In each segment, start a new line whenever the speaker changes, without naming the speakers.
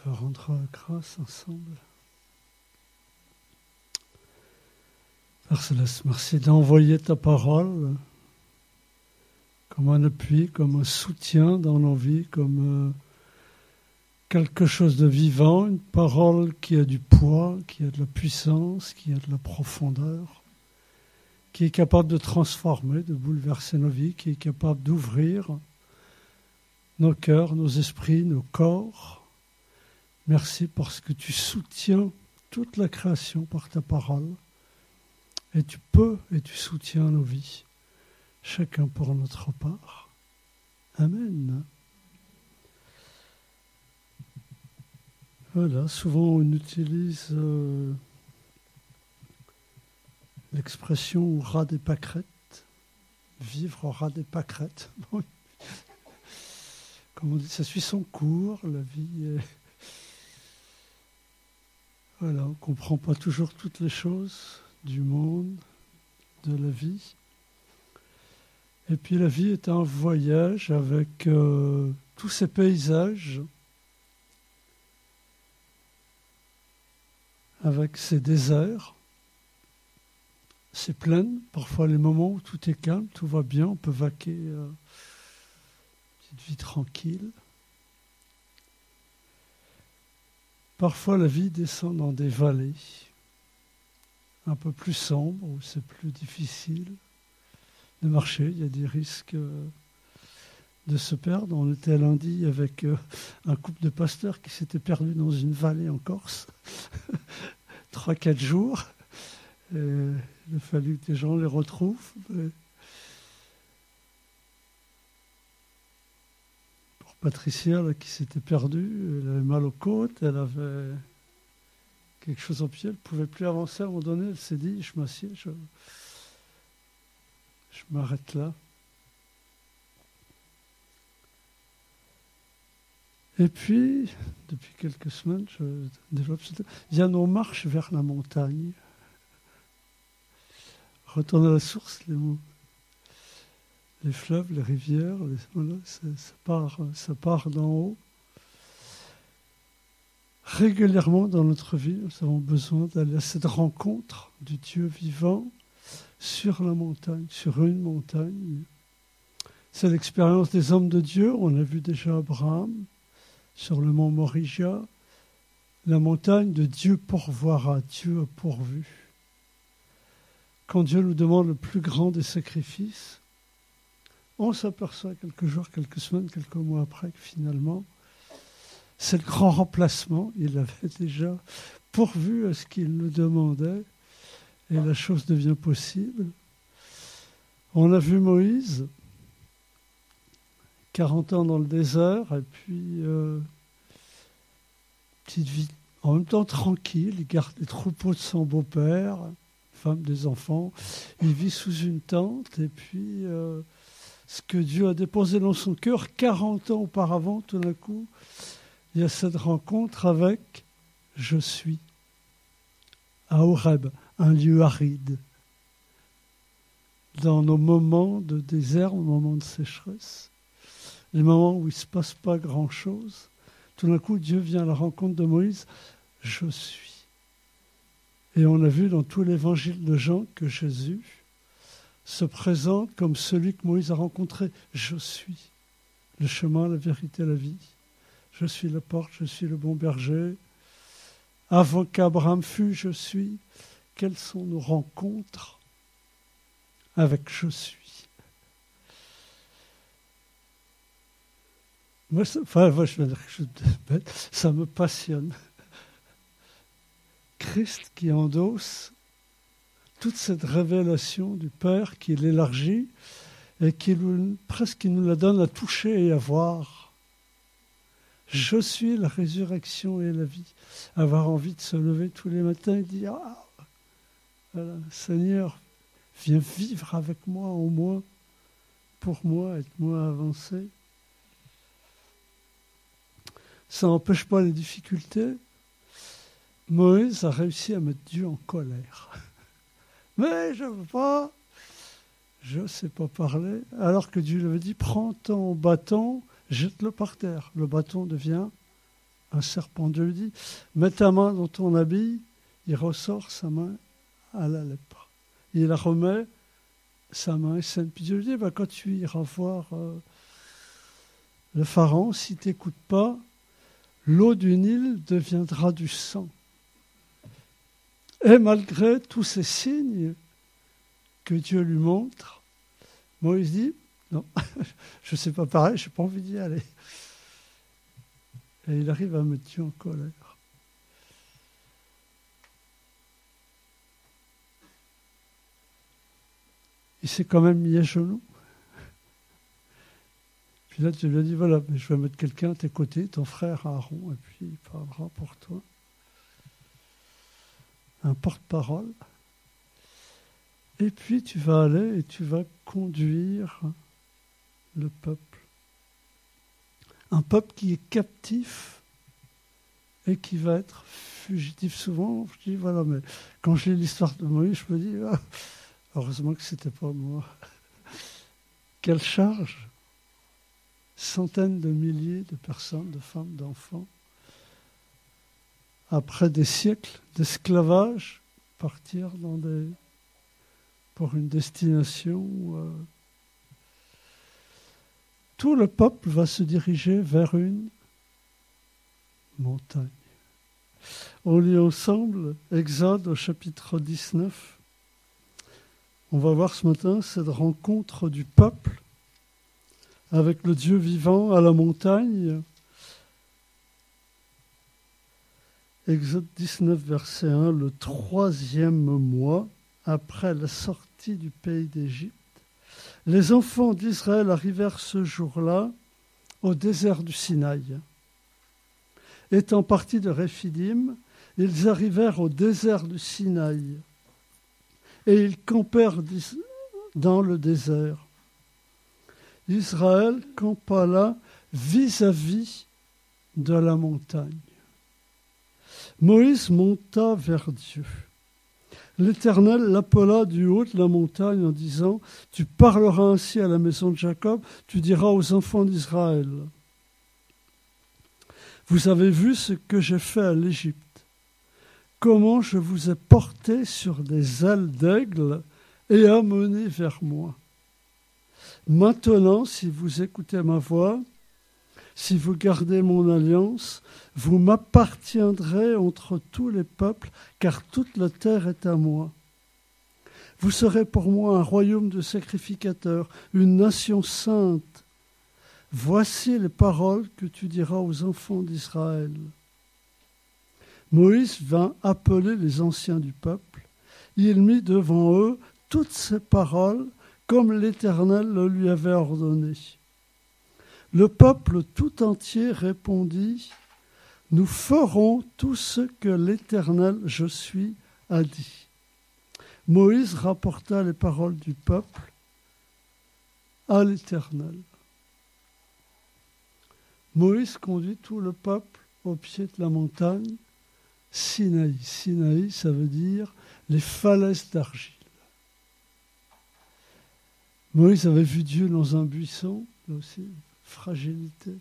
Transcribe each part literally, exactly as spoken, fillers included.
On va rendre grâce ensemble. Père Céleste, merci d'envoyer ta parole comme un appui, comme un soutien dans nos vies, comme euh, quelque chose de vivant, une parole qui a du poids, qui a de la puissance, qui a de la profondeur, qui est capable de transformer, de bouleverser nos vies, qui est capable d'ouvrir nos cœurs, nos esprits, nos corps. Merci parce que tu soutiens toute la création par ta parole. Et tu peux et tu soutiens nos vies, chacun pour notre part. Amen. Voilà, souvent on utilise euh, l'expression au ras des pâquerettes, vivre au ras des pâquerettes. Comme on dit, ça suit son cours, la vie est... Voilà, on ne comprend pas toujours toutes les choses du monde, de la vie. Et puis la vie est un voyage avec euh, tous ces paysages, avec ces déserts, ces plaines, parfois les moments où tout est calme, tout va bien, on peut vaquer euh, une petite vie tranquille. Parfois la vie descend dans des vallées un peu plus sombres, où c'est plus difficile de marcher, il y a des risques euh, de se perdre. On était lundi avec euh, un couple de pasteurs qui s'était perdu dans une vallée en Corse, trois, quatre jours. Et il a fallu que des gens les retrouvent. Et pour Patricia, là, qui s'était perdue, elle avait mal aux côtes, elle avait quelque chose au pied, elle ne pouvait plus avancer. À un moment donné, elle s'est dit, je m'assieds, je, je m'arrête là. Et puis, depuis quelques semaines, je développe cette... Il y a nos marches vers la montagne. Retourner à la source, les mots. Les fleuves, les rivières, les... Voilà, ça, ça part, ça part d'en haut. Régulièrement dans notre vie, nous avons besoin d'aller à cette rencontre du Dieu vivant sur la montagne, sur une montagne. C'est l'expérience des hommes de Dieu. On a vu déjà Abraham sur le mont Moria. La montagne de Dieu pourvoira, Dieu a pourvu. Quand Dieu nous demande le plus grand des sacrifices, on s'aperçoit quelques jours, quelques semaines, quelques mois après que finalement, c'est le grand remplacement. Il avait déjà pourvu à ce qu'il nous demandait et la chose devient possible. On a vu Moïse, quarante ans dans le désert, et puis euh, petite vie en même temps tranquille. Il garde les troupeaux de son beau-père, femme, des enfants. Il vit sous une tente et puis euh, ce que Dieu a déposé dans son cœur quarante ans auparavant, tout d'un coup, il y a cette rencontre avec « Je suis » à Horeb, un lieu aride. Dans nos moments de désert, nos moments de sécheresse, les moments où il ne se passe pas grand-chose, tout d'un coup, Dieu vient à la rencontre de Moïse « Je suis ». Et on a vu dans tout l'évangile de Jean que Jésus se présente comme celui que Moïse a rencontré. « Je suis le chemin, la vérité, la vie. Je suis la porte, je suis le bon berger. Avant qu'Abraham fût, je suis. » Quelles sont nos rencontres avec « Je suis ». Moi, ça, enfin, moi, je vais dire quelque chose de bête, ça me passionne. Christ qui endosse toute cette révélation du Père, qui l'élargit et qui nous, presque qui nous la donne à toucher et à voir. Je suis la résurrection et la vie. Avoir envie de se lever tous les matins et dire ah, voilà, Seigneur, viens vivre avec moi, au moins, pour moi, aide-moi à avancer. Ça n'empêche pas les difficultés. Moïse a réussi à mettre Dieu en colère. Mais je ne veux pas, je ne sais pas parler. Alors que Dieu lui avait dit, prends ton bâton, jette-le par terre. Le bâton devient un serpent. Dieu lui dit, mets ta main dans ton habit, il ressort, sa main à la lèpre. Il la remet, sa main est saine. Puis Dieu lui dit, bah, quand tu iras voir euh, le pharaon, si tu n'écoutes pas, l'eau du Nil deviendra du sang. Et malgré tous ces signes que Dieu lui montre, Moïse dit, non, je ne sais pas pareil, je n'ai pas envie d'y aller. Et il arrive à mettre Dieu en colère. Il s'est quand même mis à genoux. Puis là, Dieu lui a dit, voilà, mais je vais mettre quelqu'un à tes côtés, ton frère Aaron, et puis il parlera pour toi. Un porte-parole. Et puis tu vas aller et tu vas conduire le peuple. Un peuple qui est captif et qui va être fugitif. Souvent, je dis, voilà, mais quand je lis l'histoire de Moïse, je me dis, ah, heureusement que ce n'était pas moi. Quelle charge! Centaines de milliers de personnes, de femmes, d'enfants, après des siècles d'esclavage, partir dans des, pour une destination où euh, tout le peuple va se diriger vers une montagne. On lit ensemble Exode au chapitre dix-neuf. On va voir ce matin cette rencontre du peuple avec le Dieu vivant à la montagne. Exode dix-neuf, verset un, le troisième mois après la sortie du pays d'Égypte, les enfants d'Israël arrivèrent ce jour-là au désert du Sinaï. Étant partis de Réphidim, ils arrivèrent au désert du Sinaï et ils campèrent dans le désert. Israël campa là vis-à-vis de la montagne. Moïse monta vers Dieu. L'Éternel l'appela du haut de la montagne en disant, « Tu parleras ainsi à la maison de Jacob, tu diras aux enfants d'Israël. Vous avez vu ce que j'ai fait à l'Égypte, comment je vous ai porté sur des ailes d'aigle et amené vers moi. Maintenant, si vous écoutez ma voix, si vous gardez mon alliance, vous m'appartiendrez entre tous les peuples, car toute la terre est à moi. Vous serez pour moi un royaume de sacrificateurs, une nation sainte. Voici les paroles que tu diras aux enfants d'Israël. » Moïse vint appeler les anciens du peuple. Il mit devant eux toutes ces paroles comme l'Éternel le lui avait ordonné. Le peuple tout entier répondit, « Nous ferons tout ce que l'Éternel, je suis, a dit. » Moïse rapporta les paroles du peuple à l'Éternel. Moïse conduit tout le peuple au pied de la montagne Sinaï. Sinaï, ça veut dire les falaises d'argile. Moïse avait vu Dieu dans un buisson, là aussi, fragilité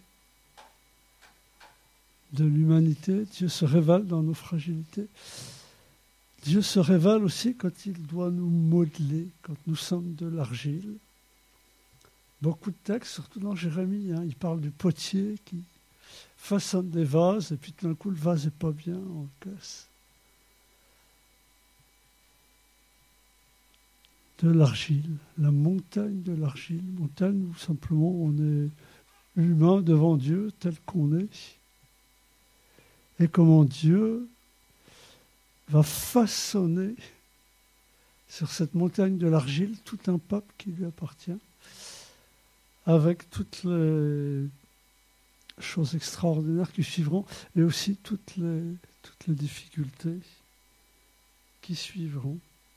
de l'humanité. Dieu se révèle dans nos fragilités. Dieu se révèle aussi quand il doit nous modeler, quand nous sommes de l'argile. Beaucoup de textes, surtout dans Jérémie, hein, il parle du potier qui façonne des vases et puis tout d'un coup le vase n'est pas bien, on le casse. De l'argile, la montagne de l'argile, montagne où simplement on est humain devant Dieu tel qu'on est. Et comment Dieu va façonner sur cette montagne de l'argile tout un peuple qui lui appartient, avec toutes les choses extraordinaires qui suivront et aussi toutes les, toutes les difficultés qui suivront.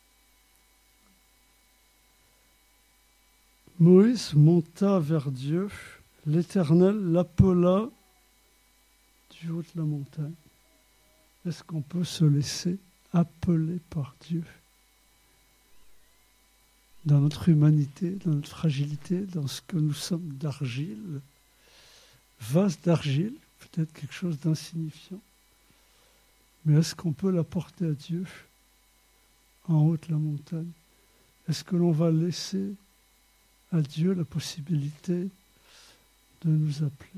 Moïse monta vers Dieu, l'Éternel l'appela du haut de la montagne. Est-ce qu'on peut se laisser appeler par Dieu? Dans notre humanité, dans notre fragilité, dans ce que nous sommes d'argile, vase d'argile, peut-être quelque chose d'insignifiant. Mais est-ce qu'on peut la porter à Dieu en haut de la montagne? Est-ce que l'on va laisser à Dieu la possibilité de nous appeler?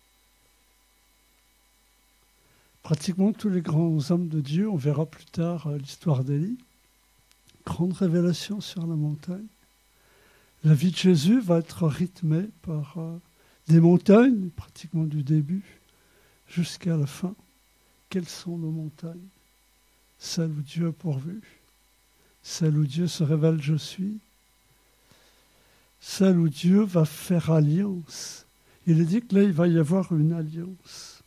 Pratiquement tous les grands hommes de Dieu, on verra plus tard l'histoire d'Élie, grande révélation sur la montagne. La vie de Jésus va être rythmée par euh, des montagnes, pratiquement du début jusqu'à la fin. Quelles sont nos montagnes? Celles où Dieu a pourvu, celles où Dieu se révèle je suis, celles où Dieu va faire alliance. Il est dit que là, il va y avoir une alliance.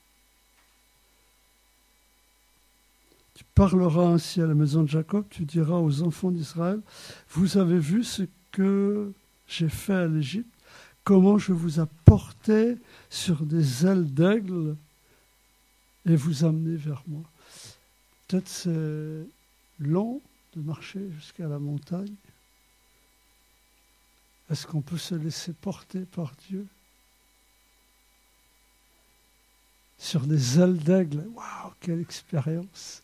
Tu parleras ainsi à la maison de Jacob, tu diras aux enfants d'Israël, vous avez vu ce que j'ai fait à l'Égypte, comment je vous ai porté sur des ailes d'aigle et vous amener vers moi. Peut-être c'est long de marcher jusqu'à la montagne. Est-ce qu'on peut se laisser porter par Dieu sur des ailes d'aigle? Waouh, quelle expérience!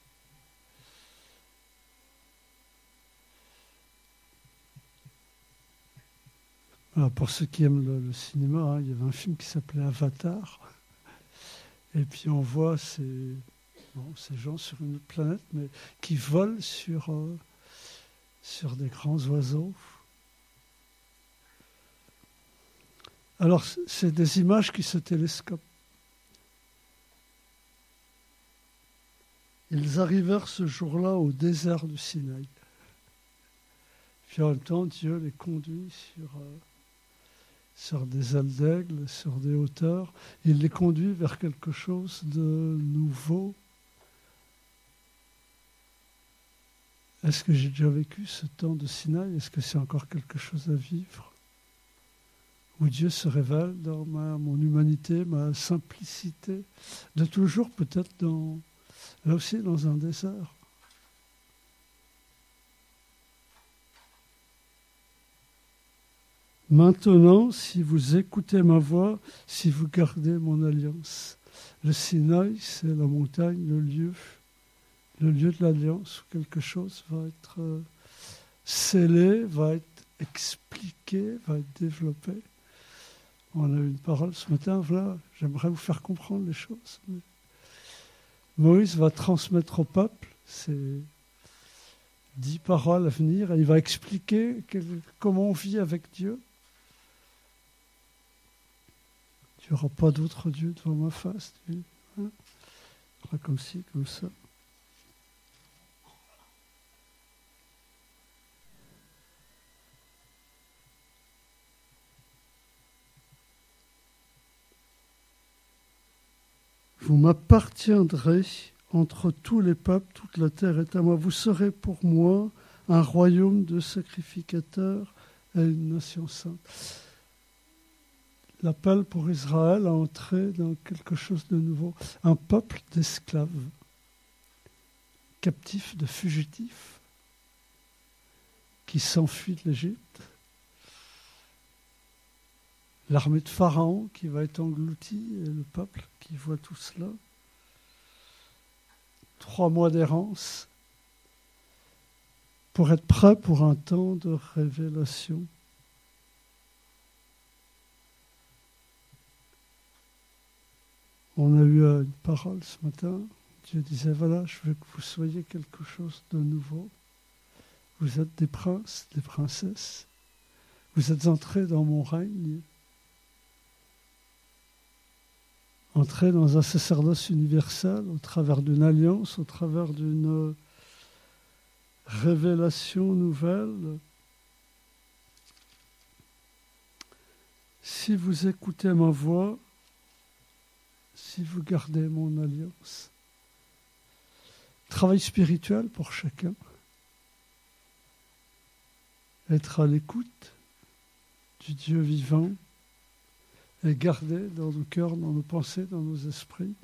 Alors pour ceux qui aiment le, le cinéma, hein, il y avait un film qui s'appelait Avatar. Et puis on voit ces, bon, ces gens sur une autre planète, mais qui volent sur, euh, sur des grands oiseaux. Alors c'est des images qui se télescopent. Ils arrivèrent ce jour-là au désert du Sinaï. Puis en même temps, Dieu les conduit sur... Euh, sur des ailes d'aigle, sur des hauteurs. Il les conduit vers quelque chose de nouveau. Est-ce que j'ai déjà vécu ce temps de Sinaï? Est-ce que c'est encore quelque chose à vivre? Où Dieu se révèle dans ma, mon humanité, ma simplicité, de toujours peut-être dans, là aussi dans un désert. Maintenant, si vous écoutez ma voix, si vous gardez mon alliance. Le Sinaï, c'est la montagne, le lieu, le lieu de l'alliance où quelque chose va être euh, scellé, va être expliqué, va être développé. On a eu une parole ce matin, voilà, j'aimerais vous faire comprendre les choses. Mais Moïse va transmettre au peuple ces dix paroles à venir et il va expliquer quel, comment on vit avec Dieu. Il n'y aura pas d'autre Dieu devant ma face. Hein? Il sera comme ci, comme ça. Vous m'appartiendrez entre tous les peuples, toute la terre est à moi. Vous serez pour moi un royaume de sacrificateurs et une nation sainte. L'appel pour Israël à entrer dans quelque chose de nouveau. Un peuple d'esclaves, captifs, de fugitifs, qui s'enfuient de l'Égypte. L'armée de Pharaon qui va être engloutie et le peuple qui voit tout cela. Trois mois d'errance pour être prêt pour un temps de révélation. On a eu une parole ce matin. Dieu disait, voilà, je veux que vous soyez quelque chose de nouveau. Vous êtes des princes, des princesses. Vous êtes entrés dans mon règne. Entrez dans un sacerdoce universel au travers d'une alliance, au travers d'une révélation nouvelle. Si vous écoutez ma voix, si vous gardez mon alliance. Travail spirituel pour chacun. Être à l'écoute du Dieu vivant et garder dans nos cœurs, dans nos pensées, dans nos esprits.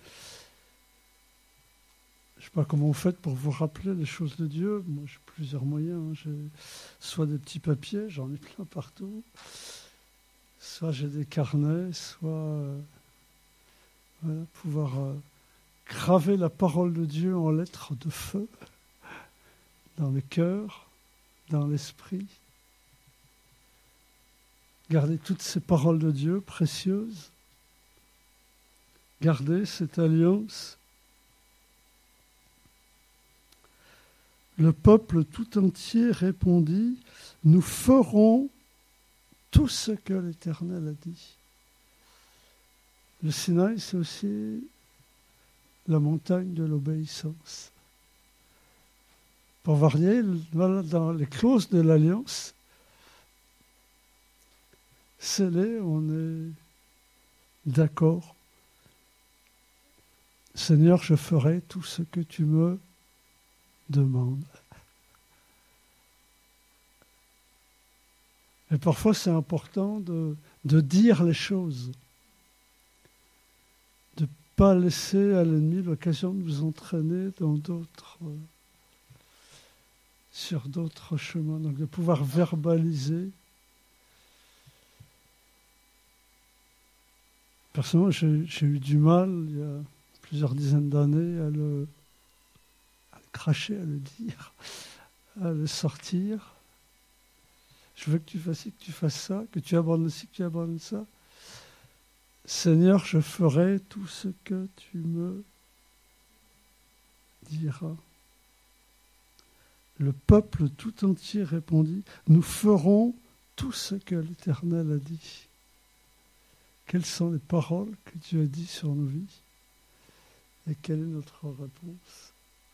Je ne sais pas comment vous faites pour vous rappeler les choses de Dieu. Moi, j'ai plusieurs moyens. Hein. J'ai soit des petits papiers, j'en ai plein partout. Soit j'ai des carnets, soit... Voilà, pouvoir euh, graver la parole de Dieu en lettres de feu dans le cœur, dans l'esprit. Garder toutes ces paroles de Dieu précieuses. Garder cette alliance. Le peuple tout entier répondit, « Nous ferons tout ce que l'Éternel a dit. » Le Sinaï, c'est aussi la montagne de l'obéissance. Pour varier, voilà, dans les clauses de l'Alliance, scellées, on est d'accord. Seigneur, je ferai tout ce que tu me demandes. Et parfois, c'est important de, de dire les choses. De ne pas laisser à l'ennemi l'occasion de vous entraîner dans d'autres, euh, sur d'autres chemins. Donc, de pouvoir verbaliser. Personnellement, j'ai, j'ai eu du mal, il y a plusieurs dizaines d'années, à le, à le cracher, à le dire, à le sortir. Je veux que tu fasses ci, que tu fasses ça, que tu abandonnes ci, que tu abandonnes ça. Seigneur, je ferai tout ce que tu me diras. Le peuple tout entier répondit, nous ferons tout ce que l'Éternel a dit. Quelles sont les paroles que Dieu a dit sur nos vies? Et quelle est notre réponse?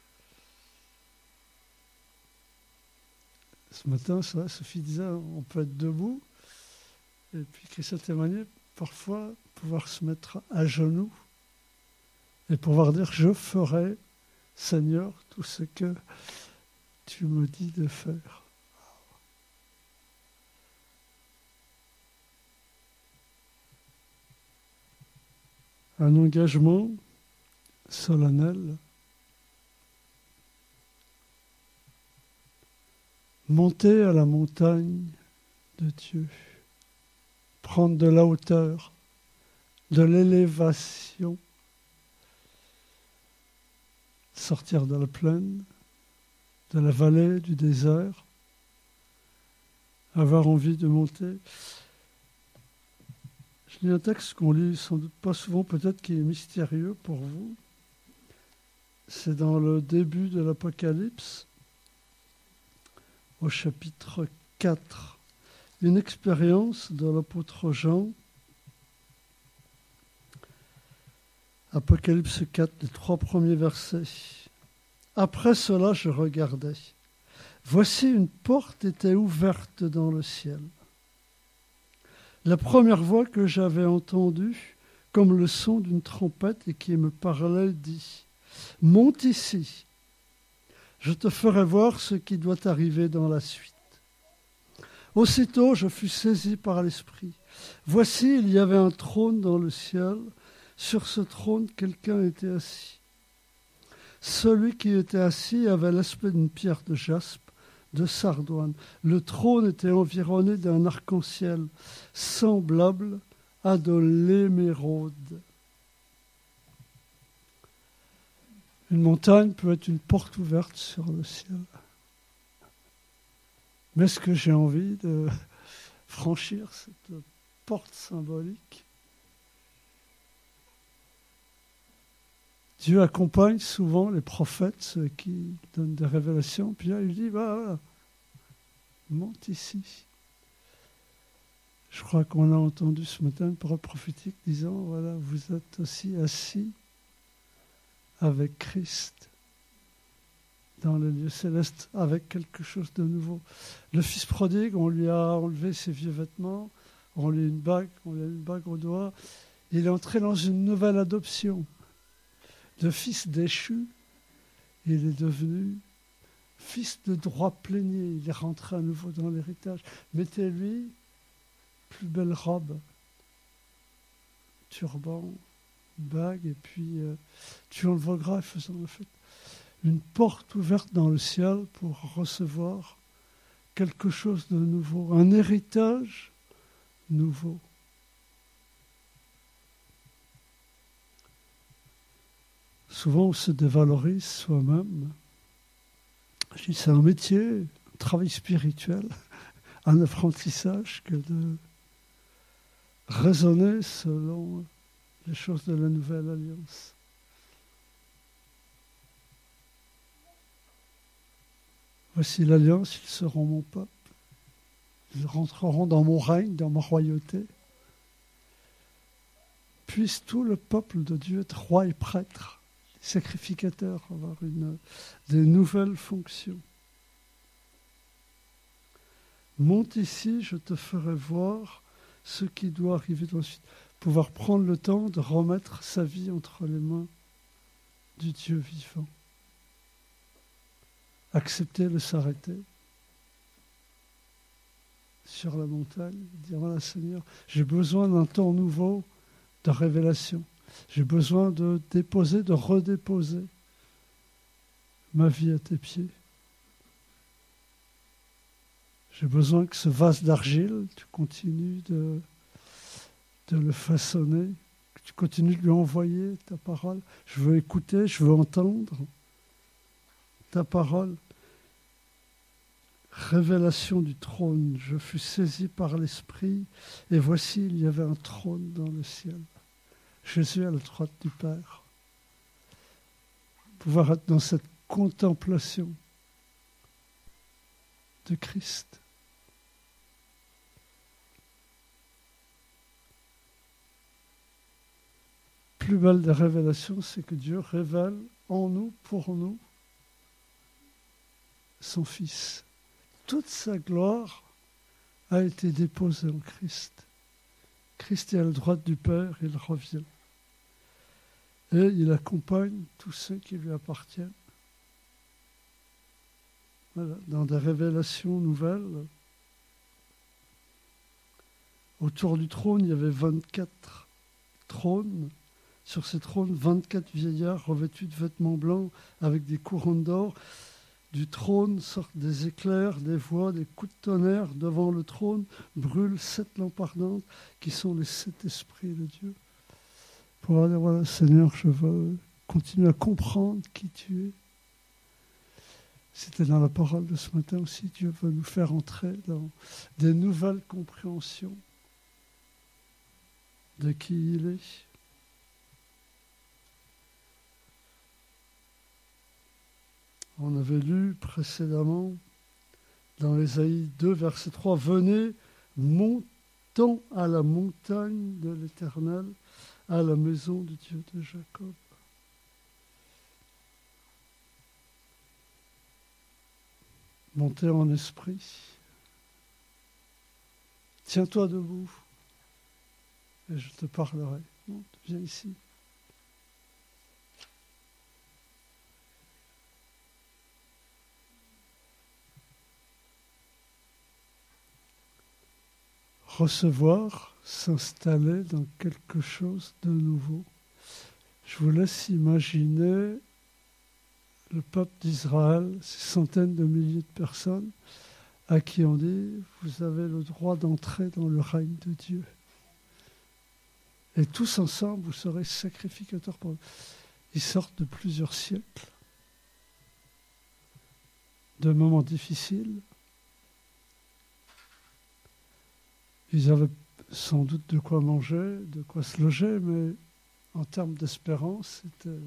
Ce matin, c'est vrai, Sophie disait, on peut être debout. Et puis Christian témoignait, parfois, pouvoir se mettre à genoux et pouvoir dire, je ferai, Seigneur, tout ce que tu me dis de faire. Un engagement solennel. Monter à la montagne de Dieu, prendre de la hauteur, de l'élévation, sortir de la plaine, de la vallée, du désert, avoir envie de monter. Je lis un texte qu'on lit sans doute pas souvent, peut-être qui est mystérieux pour vous. C'est dans le début de l'Apocalypse, au chapitre quatre, une expérience de l'apôtre Jean. Apocalypse quatre, les trois premiers versets. Après cela, je regardais. Voici une porte était ouverte dans le ciel. La première voix que j'avais entendue, comme le son d'une trompette et qui me parlait, dit « Monte ici, je te ferai voir ce qui doit arriver dans la suite. » Aussitôt, je fus saisi par l'Esprit. Voici, il y avait un trône dans le ciel. Sur ce trône, quelqu'un était assis. Celui qui était assis avait l'aspect d'une pierre de jaspe, de sardoine. Le trône était environné d'un arc-en-ciel semblable à de l'émeraude. Une montagne peut être une porte ouverte sur le ciel. Mais est-ce que j'ai envie de franchir cette porte symbolique? Dieu accompagne souvent les prophètes, ceux qui donnent des révélations, puis là il dit, bah, voilà, monte ici. Je crois qu'on a entendu ce matin une parole prophétique disant, voilà, vous êtes aussi assis avec Christ dans le lieu céleste, avec quelque chose de nouveau. Le fils prodigue, on lui a enlevé ses vieux vêtements, on lui a une bague, on lui a une bague au doigt, il est entré dans une nouvelle adoption. De fils déchu, il est devenu fils de droit plénier. Il est rentré à nouveau dans l'héritage. Mettez-lui plus belle robe, turban, bague, et puis euh, tu enlèveras faisant la fête. Une porte ouverte dans le ciel pour recevoir quelque chose de nouveau, un héritage nouveau. souvent on se dévalorise soi-même. Je dis, c'est un métier, un travail spirituel, un apprentissage que de raisonner selon les choses de la Nouvelle Alliance. Voici l'Alliance, ils seront mon peuple. Ils rentreront dans mon règne, dans ma royauté. Puisse tout le peuple de Dieu être roi et prêtre, sacrificateur, avoir une, des nouvelles fonctions. Monte ici, je te ferai voir ce qui doit arriver ensuite. Pouvoir prendre le temps de remettre sa vie entre les mains du Dieu vivant. Accepter de s'arrêter sur la montagne, dire voilà Seigneur, j'ai besoin d'un temps nouveau de révélation. J'ai besoin de déposer, de redéposer ma vie à tes pieds. J'ai besoin que ce vase d'argile, tu continues de, de le façonner, que tu continues de lui envoyer ta parole. Je veux écouter, je veux entendre ta parole. Révélation du trône. Je fus saisi par l'Esprit, et voici, il y avait un trône dans le ciel. Jésus à la droite du Père. Pouvoir être dans cette contemplation de Christ. Plus belle des révélations, c'est que Dieu révèle en nous, pour nous, son Fils. Toute sa gloire a été déposée en Christ. Christ est à la droite du Père, il revient. Et il accompagne tous ceux qui lui appartiennent. Voilà, dans des révélations nouvelles. Autour du trône, il y avait vingt-quatre trônes. Sur ces trônes, vingt-quatre vieillards revêtus de vêtements blancs avec des couronnes d'or. Du trône sortent des éclairs, des voix, des coups de tonnerre. Devant le trône brûlent sept lampes ardentes qui sont les sept esprits de Dieu. Pour dire, voilà, Seigneur, je veux continuer à comprendre qui tu es. C'était dans la parole de ce matin aussi. Dieu veut nous faire entrer dans des nouvelles compréhensions de qui il est. On avait lu précédemment dans Ésaïe deux, verset trois, « Venez, montons à la montagne de l'Éternel, à la maison du Dieu de Jacob. » Montez en esprit. Tiens-toi debout et je te parlerai. Monte, viens ici. Recevoir, s'installer dans quelque chose de nouveau. Je vous laisse imaginer le peuple d'Israël, ces centaines de milliers de personnes à qui on dit « Vous avez le droit d'entrer dans le règne de Dieu. » Et tous ensemble, vous serez sacrificateurs pour eux. Ils sortent de plusieurs siècles, de moments difficiles. Ils avaient sans doute de quoi manger, de quoi se loger, mais en termes d'espérance, c'était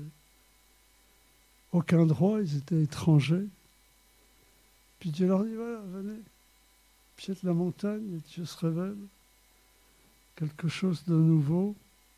aucun droit, ils étaient étrangers. Puis Dieu leur dit, voilà, venez, pied de la montagne, et Dieu se révèle. Quelque chose de nouveau.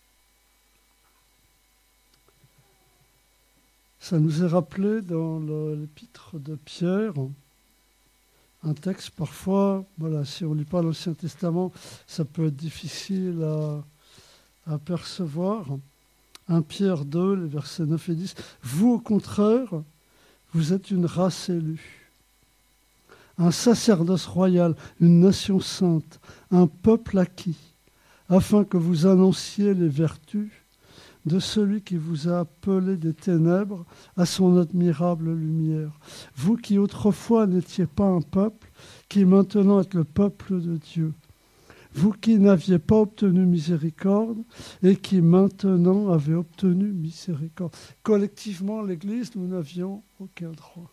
Ça nous est rappelé dans le, l'épître de Pierre, un texte parfois, voilà, si on ne lit pas l'Ancien Testament, ça peut être difficile à, à percevoir. un Pierre deux, les versets neuf et dix. « Vous, au contraire, vous êtes une race élue, un sacerdoce royal, une nation sainte, un peuple acquis, afin que vous annonciez les vertus de celui qui vous a appelé des ténèbres à son admirable lumière. Vous qui autrefois n'étiez pas un peuple, qui maintenant êtes le peuple de Dieu. vous qui n'aviez pas obtenu miséricorde et qui maintenant avez obtenu miséricorde. Collectivement, l'Église, nous n'avions aucun droit.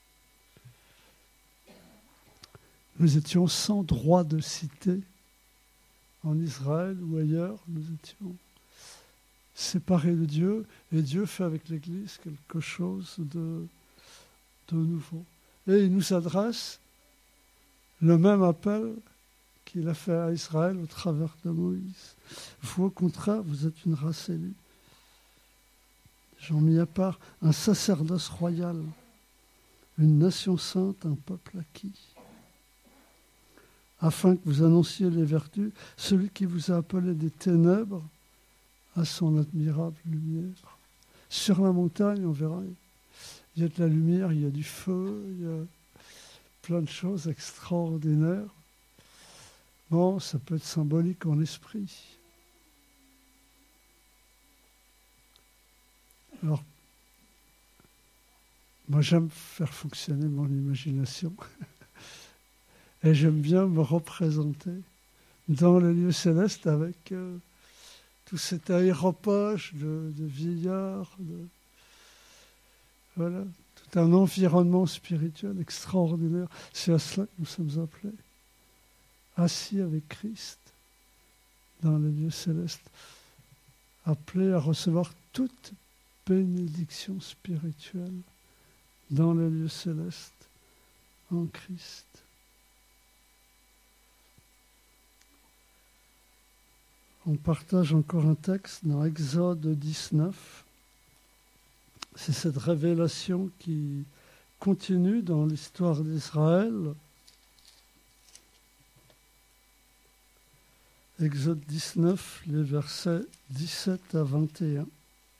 Nous étions sans droit de cité en Israël ou ailleurs. Nous étions séparés de Dieu et Dieu fait avec l'Église quelque chose de, de nouveau. Et il nous adresse le même appel qu'il a fait à Israël au travers de Moïse. Vous, au contraire, vous êtes une race élue. J'en mis à part un sacerdoce royal, une nation sainte, un peuple acquis, afin que vous annonciez les vertus, celui qui vous a appelé des ténèbres à son admirable lumière. Sur la montagne, on verra, il y a de la lumière, il y a du feu, il y a plein de choses extraordinaires. Bon, ça peut être symbolique en esprit. Alors, moi j'aime faire fonctionner mon imagination et j'aime bien me représenter dans le lieu céleste avec euh, tout cet aéropage de, de vieillards, de, voilà, tout un environnement spirituel extraordinaire. C'est à cela que nous sommes appelés, assis avec Christ dans les lieux célestes, appelés à recevoir toute bénédiction spirituelle dans les lieux célestes en Christ. On partage encore un texte dans Exode dix-neuf. C'est cette révélation qui continue dans l'histoire d'Israël. Exode dix-neuf, les versets dix-sept à vingt et un.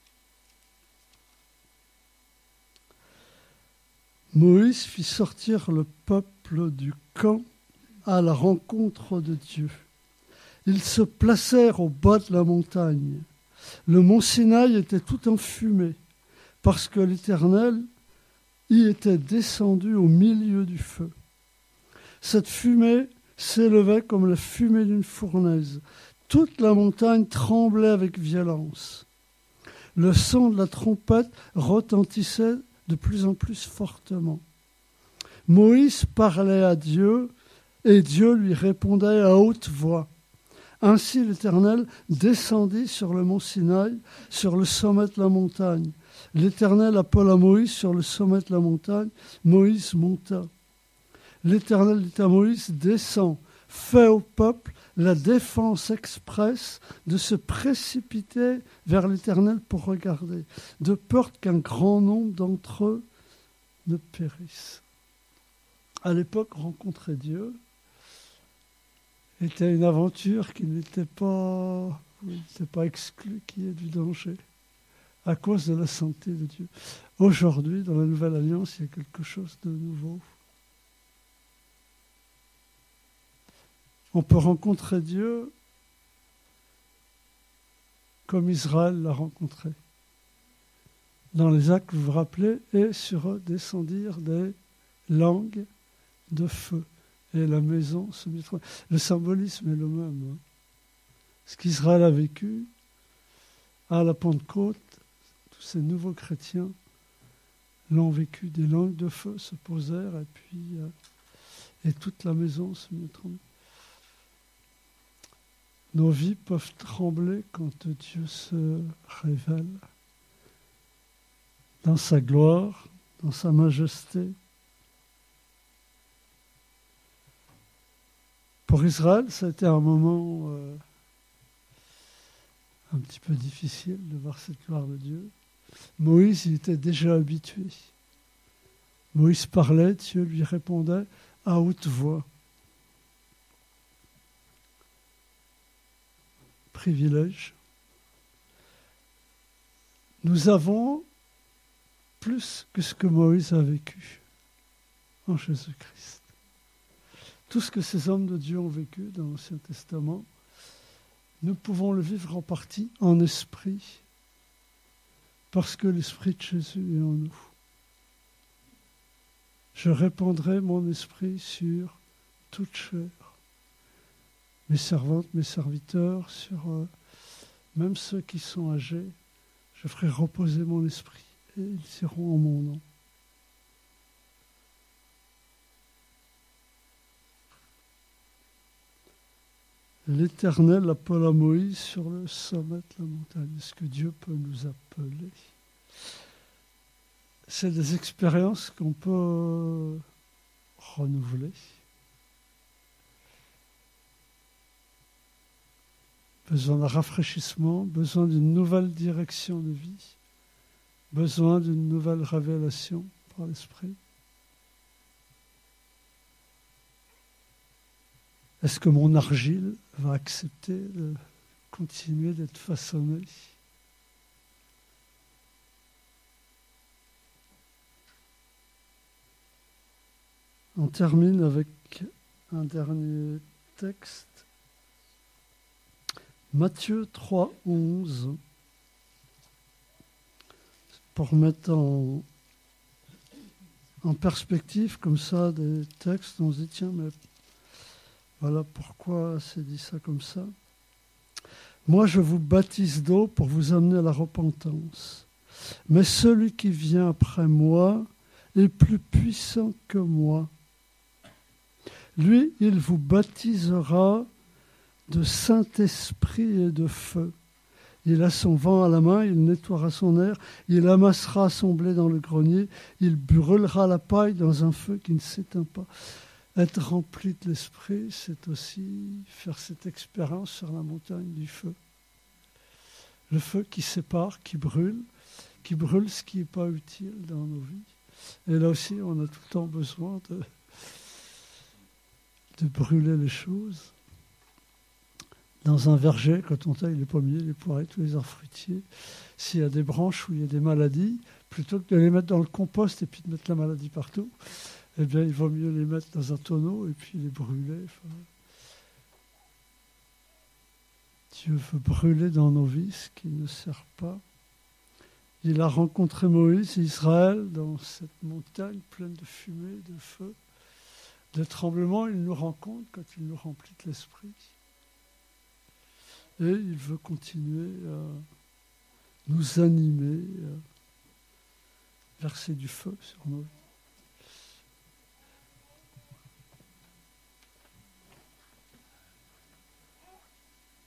Moïse fit sortir le peuple du camp à la rencontre de Dieu. Ils se placèrent au bas de la montagne. Le mont Sinaï était tout en fumée, parce que l'Éternel y était descendu au milieu du feu. Cette fumée s'élevait comme la fumée d'une fournaise. Toute la montagne tremblait avec violence. Le son de la trompette retentissait de plus en plus fortement. Moïse parlait à Dieu, et Dieu lui répondait à haute voix. Ainsi l'Éternel descendit sur le mont Sinaï, sur le sommet de la montagne. L'Éternel appela Moïse sur le sommet de la montagne. Moïse monta. L'Éternel dit à Moïse, descends, fais au peuple la défense expresse de se précipiter vers l'Éternel pour regarder, de peur qu'un grand nombre d'entre eux ne périssent. À l'époque, rencontrer Dieu était une aventure qui n'était pas, n'était pas exclue qu'il y ait du danger à cause de la santé de Dieu. Aujourd'hui, dans la Nouvelle Alliance, il y a quelque chose de nouveau. On peut rencontrer Dieu comme Israël l'a rencontré. Dans les actes, vous vous rappelez, et sur eux descendirent des langues de feu. Et la maison se mit. Le symbolisme est le même. Hein. Ce qu'Israël a vécu à la Pentecôte, tous ces nouveaux chrétiens l'ont vécu. Des langues de feu se posèrent et puis euh, et toute la maison se mit. Nos vies peuvent trembler quand Dieu se révèle dans sa gloire, dans sa majesté. Pour Israël, ça a été un moment euh, un petit peu difficile de voir cette gloire de Dieu. Moïse, il était déjà habitué. Moïse parlait, Dieu lui répondait à haute voix. Privilège. Nous avons plus que ce que Moïse a vécu en Jésus-Christ. Tout ce que ces hommes de Dieu ont vécu dans l'Ancien Testament, nous pouvons le vivre en partie en esprit, parce que l'esprit de Jésus est en nous. Je répandrai mon esprit sur toute chair. mes servantes, mes serviteurs, sur euh, même ceux qui sont âgés. Je ferai reposer mon esprit et ils iront en mon nom. L'Éternel appela Moïse sur le sommet de la montagne. Est-ce que Dieu peut nous appeler? C'est des expériences qu'on peut renouveler. Besoin d'un rafraîchissement, besoin d'une nouvelle direction de vie, besoin d'une nouvelle révélation par l'Esprit. Est-ce que mon argile va accepter de continuer d'être façonnée? On termine avec un dernier texte. Matthieu trois, onze. Pour mettre en, en perspective comme ça des textes, on se dit tiens, mais voilà pourquoi c'est dit ça comme ça. Moi, je vous baptise d'eau pour vous amener à la repentance. Mais celui qui vient après moi est plus puissant que moi. Lui, il vous baptisera de Saint-Esprit et de feu. Il a son vent à la main, il nettoiera son air, il amassera son blé dans le grenier, il brûlera la paille dans un feu qui ne s'éteint pas. Être rempli de l'Esprit, c'est aussi faire cette expérience sur la montagne du feu. Le feu qui sépare, qui brûle, qui brûle ce qui n'est pas utile dans nos vies. Et là aussi, on a tout le temps besoin de, de brûler les choses. Dans un verger, quand on taille les pommiers, les poirées, tous les arbres fruitiers, s'il y a des branches où il y a des maladies, plutôt que de les mettre dans le compost et puis de mettre la maladie partout, eh bien, il vaut mieux les mettre dans un tonneau et puis les brûler. Enfin, Dieu veut brûler dans nos vies ce qui ne sert pas. Il a rencontré Moïse et Israël dans cette montagne pleine de fumée, de feu, de tremblements. Il nous rencontre quand il nous remplit de l'esprit. Et il veut continuer à nous animer, à verser du feu sur nos vies.